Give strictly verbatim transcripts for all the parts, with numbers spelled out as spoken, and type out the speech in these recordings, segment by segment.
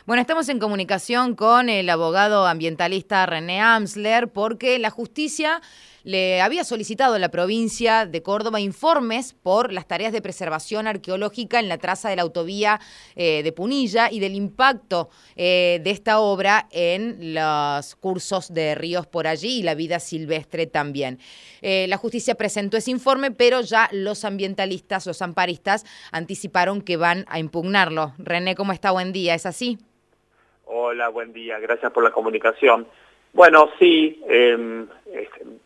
Bueno, estamos en comunicación con el abogado ambientalista René Amsler porque la justicia le había solicitado a la provincia de Córdoba informes por las tareas de preservación arqueológica en la traza de la autovía eh, de Punilla y del impacto eh, de esta obra en los cursos de ríos por allí y la vida silvestre también. Eh, la justicia presentó ese informe, pero ya los ambientalistas, los amparistas, anticiparon que van a impugnarlo. René, ¿cómo está? Buen día, ¿es así? Hola, buen día, gracias por la comunicación. Bueno, sí, eh, eh,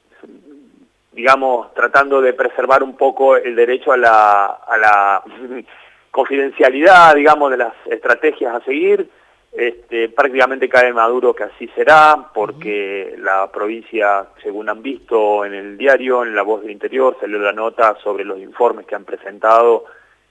digamos, tratando de preservar un poco el derecho a la, a la confidencialidad, digamos, de las estrategias a seguir, este, prácticamente cae maduro que así será, porque uh-huh. la provincia, según han visto en el diario, en La Voz del Interior, salió la nota sobre los informes que han presentado,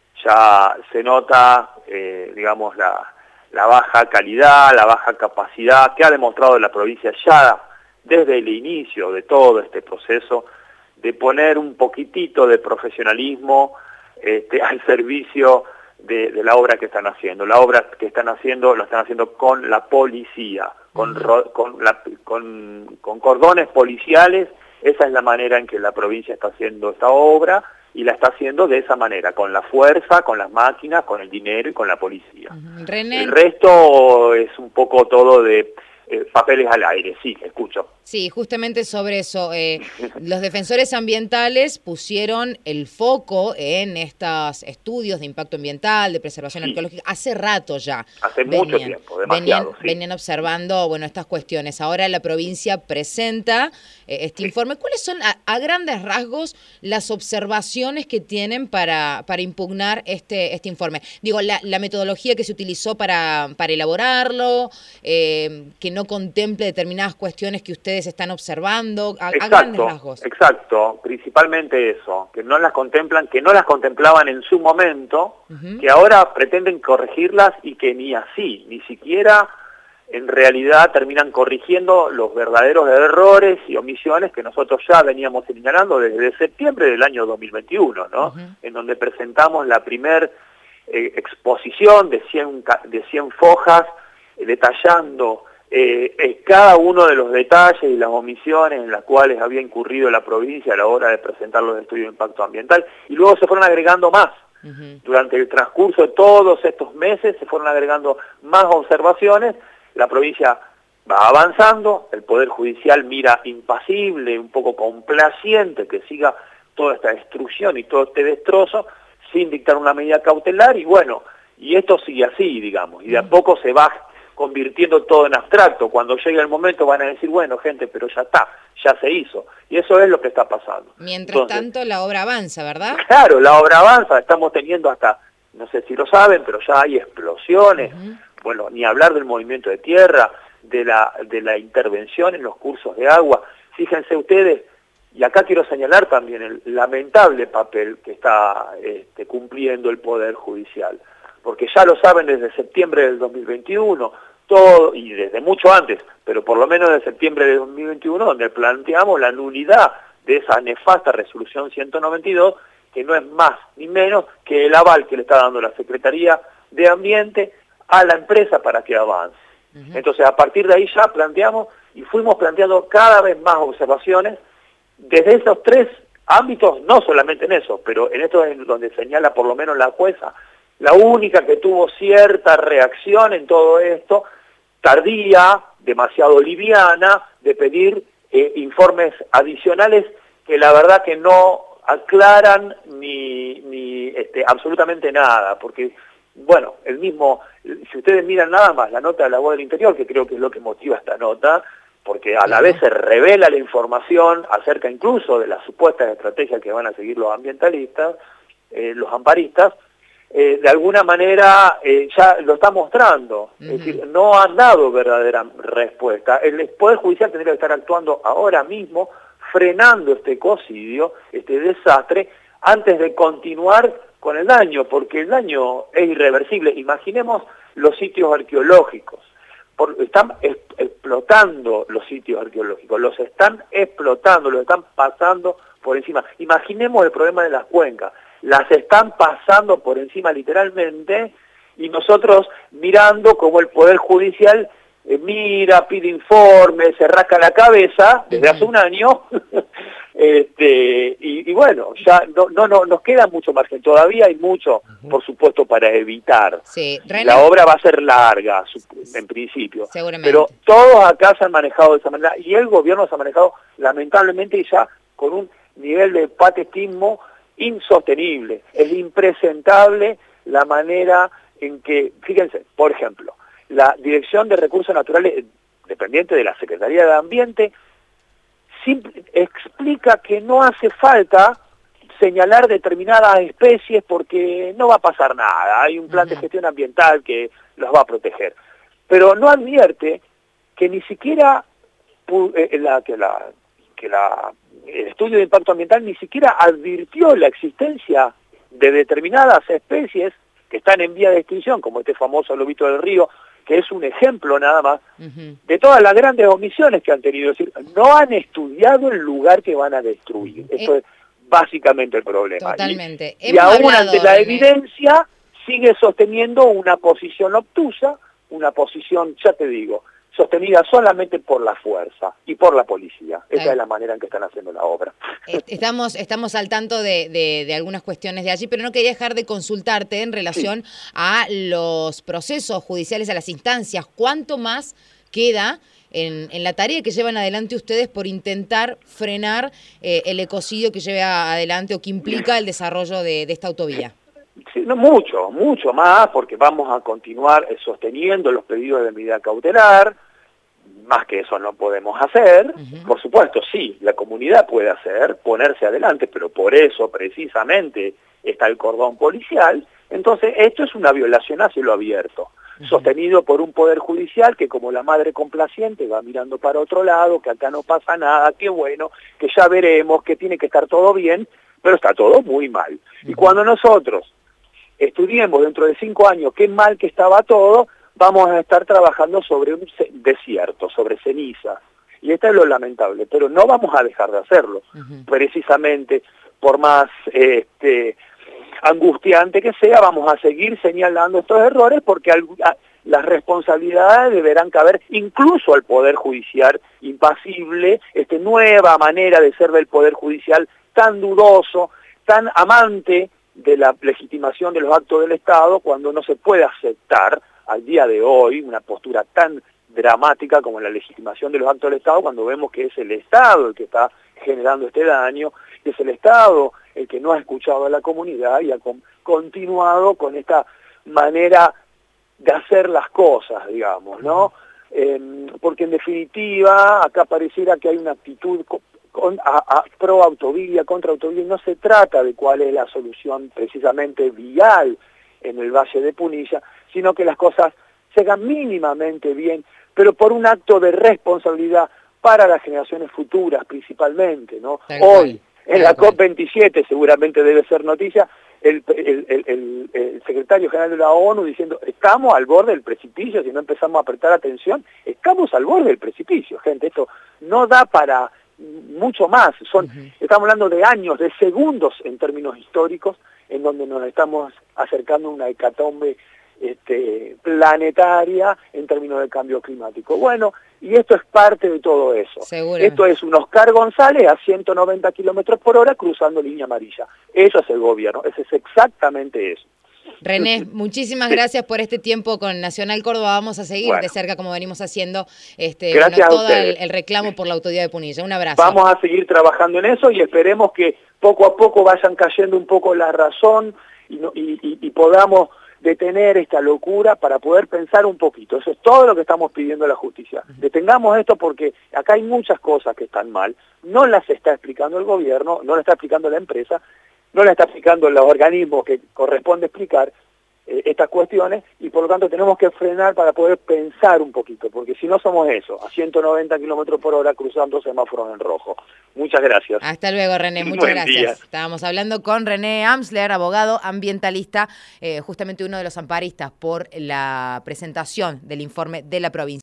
ya se nota, eh, digamos, la... la baja calidad, la baja capacidad que ha demostrado la provincia ya desde el inicio de todo este proceso, de poner un poquitito de profesionalismo este, al servicio de, de la obra que están haciendo. La obra que están haciendo, lo están haciendo con la policía, con, ro, con, la, con, con cordones policiales. Esa es la manera en que la provincia está haciendo esta obra, y la está haciendo de esa manera, con la fuerza, con las máquinas, con el dinero y con la policía. Uh-huh. René... El resto es un poco todo de eh, papeles al aire, sí, escucho. Sí, justamente sobre eso. Eh, los defensores ambientales pusieron el foco en estos estudios de impacto ambiental, de preservación sí. arqueológica, hace rato ya. Hace venían, mucho tiempo, demasiado. Venían, sí. venían observando bueno, estas cuestiones. Ahora la provincia presenta eh, este sí. informe. ¿Cuáles son, a, a grandes rasgos, las observaciones que tienen para, para impugnar este, este informe? Digo, la, la metodología que se utilizó para, para elaborarlo, eh, que no contemple determinadas cuestiones que ustedes están observando, a, exacto, a grandes rasgos. Exacto, principalmente eso, que no las contemplan, que no las contemplaban en su momento, uh-huh. que ahora pretenden corregirlas y que ni así, ni siquiera en realidad terminan corrigiendo los verdaderos errores y omisiones que nosotros ya veníamos señalando desde septiembre del año dos mil veintiuno, ¿no? Uh-huh. En donde presentamos la primer eh, exposición de cien, de cien fojas eh, detallando Eh, eh, cada uno de los detalles y las omisiones en las cuales había incurrido la provincia a la hora de presentar los estudios de impacto ambiental, y luego se fueron agregando más. Uh-huh. Durante el transcurso de todos estos meses se fueron agregando más observaciones, la provincia va avanzando, el Poder Judicial mira impasible, un poco complaciente que siga toda esta destrucción y todo este destrozo, sin dictar una medida cautelar, y bueno, y esto sigue así, digamos, y de a poco se va convirtiendo todo en abstracto. Cuando llegue el momento van a decir, bueno, gente, pero ya está, ya se hizo. Y eso es lo que está pasando. Mientras Entonces, tanto, la obra avanza, ¿verdad? Claro, la obra avanza. Estamos teniendo hasta, no sé si lo saben, pero ya hay explosiones. Uh-huh. Bueno, ni hablar del movimiento de tierra, de la, de la intervención en los cursos de agua. Fíjense ustedes, y acá quiero señalar también el lamentable papel que está este, cumpliendo el Poder Judicial. Porque ya lo saben desde septiembre del dos mil veintiuno, todo, y desde mucho antes, pero por lo menos desde septiembre de dos mil veintiuno, donde planteamos la nulidad de esa nefasta resolución ciento noventa y dos, que no es más ni menos que el aval que le está dando la Secretaría de Ambiente a la empresa para que avance. Uh-huh. Entonces, a partir de ahí ya planteamos, y fuimos planteando cada vez más observaciones, desde esos tres ámbitos, no solamente en eso, pero en esto es donde señala por lo menos la jueza, la única que tuvo cierta reacción en todo esto, tardía, demasiado liviana, de pedir eh, informes adicionales que la verdad que no aclaran ni, ni este, absolutamente nada, porque, bueno, el mismo, si ustedes miran nada más la nota de La Voz del Interior, que creo que es lo que motiva esta nota, porque a la vez se revela la información acerca incluso de las supuestas estrategias que van a seguir los ambientalistas, eh, los amparistas, Eh, de alguna manera eh, ya lo está mostrando, uh-huh. es decir, no han dado verdadera respuesta. El Poder Judicial tendría que estar actuando ahora mismo, frenando este ecocidio, este desastre, antes de continuar con el daño, porque el daño es irreversible. Imaginemos los sitios arqueológicos, por, están es, explotando los sitios arqueológicos, los están explotando, los están pasando por encima. Imaginemos el problema de las cuencas. Las están pasando por encima literalmente y nosotros mirando como el Poder Judicial eh, mira, pide informes, se rasca la cabeza desde hace un año, este, y, y bueno, ya no, no, no nos queda mucho margen, todavía hay mucho, por supuesto, para evitar. Sí, René, la obra va a ser larga, en principio, seguramente. Pero todos acá se han manejado de esa manera, y el gobierno se ha manejado, lamentablemente, ya con un nivel de patetismo insostenible. Es impresentable la manera en que, fíjense, por ejemplo, la Dirección de Recursos Naturales, dependiente de la Secretaría de Ambiente, simple, explica que no hace falta señalar determinadas especies porque no va a pasar nada, hay un plan uh-huh. de gestión ambiental que los va a proteger. Pero no advierte que ni siquiera eh, la, que, la, que la, el estudio de impacto ambiental ni siquiera advirtió la existencia de determinadas especies que están en vía de extinción, como este famoso lobito del río, que es un ejemplo nada más, uh-huh. de todas las grandes omisiones que han tenido. Es decir, no han estudiado el lugar que van a destruir. Esto eh, es básicamente el problema. Totalmente. Y, y aún ante la evidencia, sigue sosteniendo una posición obtusa, una posición, ya te digo, sostenida solamente por la fuerza y por la policía. Esa Ay. es la manera en que están haciendo la obra. Estamos, estamos al tanto de, de, de algunas cuestiones de allí, pero no quería dejar de consultarte en relación sí. a los procesos judiciales, a las instancias. ¿Cuánto más queda en, en la tarea que llevan adelante ustedes por intentar frenar eh, el ecocidio que lleva adelante o que implica el desarrollo de, de esta autovía? Sí, no mucho, mucho más, porque vamos a continuar eh, sosteniendo los pedidos de medida cautelar. Más que eso no podemos hacer. Uh-huh. Por supuesto, sí, la comunidad puede hacer, ponerse adelante, pero por eso precisamente está el cordón policial. Entonces, esto es una violación a cielo abierto, uh-huh. sostenido por un poder judicial que, como la madre complaciente, va mirando para otro lado, que acá no pasa nada, qué bueno, que ya veremos, que tiene que estar todo bien, pero está todo muy mal. Uh-huh. Y cuando nosotros estudiemos dentro de cinco años qué mal que estaba todo, vamos a estar trabajando sobre un desierto, sobre cenizas. Y esto es lo lamentable, pero no vamos a dejar de hacerlo. Uh-huh. Precisamente, por más este, angustiante que sea, vamos a seguir señalando estos errores porque al, a, las responsabilidades deberán caber incluso al Poder Judicial impasible, esta nueva manera de ser del Poder Judicial tan dudoso, tan amante de la legitimación de los actos del Estado, cuando no se puede aceptar al día de hoy una postura tan dramática como la legitimación de los actos del Estado, cuando vemos que es el Estado el que está generando este daño, y es el Estado el que no ha escuchado a la comunidad y ha con, continuado con esta manera de hacer las cosas, digamos, ¿no? Eh, porque en definitiva acá pareciera que hay una actitud con, a, a, pro autovía, contra autovía, y no se trata de cuál es la solución precisamente vial en el Valle de Punilla, sino que las cosas se hagan mínimamente bien, pero por un acto de responsabilidad para las generaciones futuras principalmente, ¿no? Hoy, en la COP veintisiete, seguramente debe ser noticia, el, el, el, el, el secretario general de la ONU diciendo, estamos al borde del precipicio, si no empezamos a prestar atención, estamos al borde del precipicio, gente, esto no da para mucho más, son, uh-huh. estamos hablando de años, de segundos en términos históricos, en donde nos estamos acercando a una hecatombe este, planetaria en términos de cambio climático. Bueno, y esto es parte de todo eso. Seguro. Esto es un Oscar González a ciento noventa kilómetros por hora cruzando línea amarilla. Eso es el gobierno, eso es exactamente eso. René, muchísimas sí. gracias por este tiempo con Nacional Córdoba. Vamos a seguir bueno. de cerca como venimos haciendo este, bueno, todo el, el reclamo por la autovía de Punilla. Un abrazo. Vamos a seguir trabajando en eso y esperemos que poco a poco vayan cayendo un poco la razón y, no, y, y, y podamos detener esta locura para poder pensar un poquito. Eso es todo lo que estamos pidiendo a la justicia. Detengamos esto porque acá hay muchas cosas que están mal. No las está explicando el gobierno, no las está explicando la empresa, no la está explicando los organismos que corresponde explicar eh, estas cuestiones, y por lo tanto tenemos que frenar para poder pensar un poquito, porque si no somos eso, a ciento noventa kilómetros por hora cruzando semáforos en rojo. Muchas gracias. Hasta luego, René, muchas Buen gracias. Día. Estábamos hablando con René Amsler, abogado ambientalista, eh, justamente uno de los amparistas por la presentación del informe de la provincia.